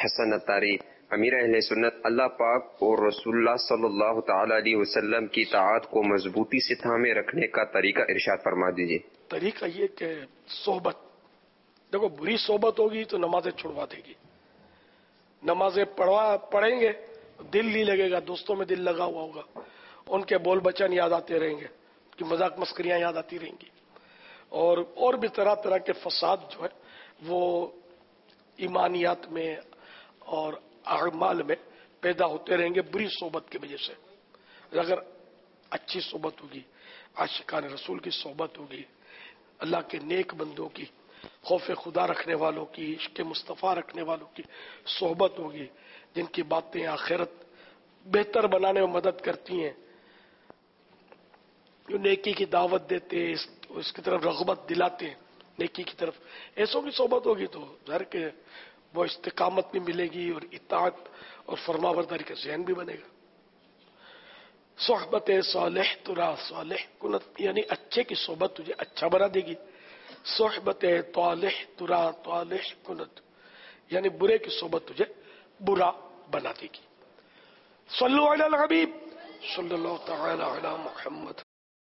حسن اتاری، امیر اہل سنت، اللہ پاک اور رسول اللہ صلی اللہ تعالی علیہ وسلم کی اطاعت کو مضبوطی سے تھامے رکھنے کا طریقہ ارشاد فرما دیجیے۔ طریقہ یہ کہ صحبت، دیکھو بری صحبت ہوگی تو نمازیں چھڑوا دے گی، نمازیں پڑھیں گے دل نہیں لگے گا، دوستوں میں دل لگا ہوا ہوگا، ان کے بول بچن یاد آتے رہیں گے، ان کی مذاق مسکریاں یاد آتی رہیں گی، اور بھی طرح طرح کے فساد جو ہے وہ ایمانیات میں اور اعمال میں پیدا ہوتے رہیں گے بری صحبت کی وجہ سے۔ اگر اچھی صحبت ہوگی، عاشقان رسول کی صحبت ہوگی، اللہ کے نیک بندوں کی، خوف خدا رکھنے والوں کی، عشق مصطفیٰ رکھنے والوں کی صحبت ہوگی، جن کی باتیں آخرت بہتر بنانے میں مدد کرتی ہیں، جو نیکی کی دعوت دیتے ہیں، اس کی طرف رغبت دلاتے ہیں نیکی کی طرف، ایسوں کی صحبت ہوگی تو ظاہر کہ وہ استقامت بھی ملے گی اور اطاعت اور فرمانبرداری کا ذہن بھی بنے گا۔ صحبت صالح ترا صالح کنت، یعنی اچھے کی صحبت تجھے اچھا بنا دے گی، صحبت طالح ترا طالح کنت، یعنی برے کی صحبت تجھے برا بنا دے گی۔ صلو علی الحبیب صلی اللہ تعالی علی محمد۔